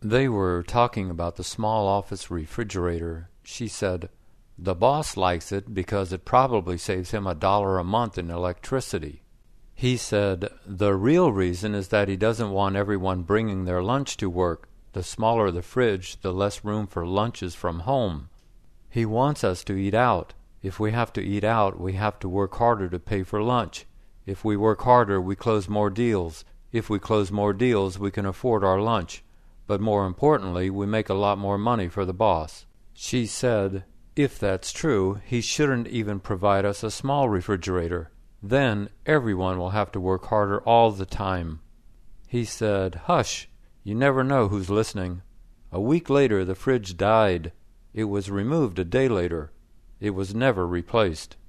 They were talking about the small office refrigerator. She said, "The boss likes it because it probably saves him $1 a month in electricity." He said, "The real reason is that he doesn't want everyone bringing their lunch to work. The smaller the fridge, the less room for lunches from home. He wants us to eat out. If we have to eat out, we have to work harder to pay for lunch. If we work harder, we close more deals. If we close more deals, we can afford our lunch. But more importantly, we make a lot more money for the boss." She said, "If that's true, he shouldn't even provide us a small refrigerator. Then everyone will have to work harder all the time." He said, "Hush, you never know who's listening." A week later, the fridge died. It was removed a day later. It was never replaced.